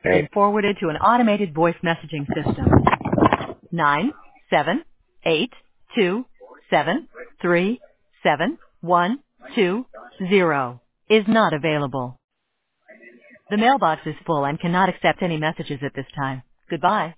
Been forwarded to an automated voice messaging system. 97827373120 is not available. The mailbox is full and cannot accept any messages at this time. Goodbye.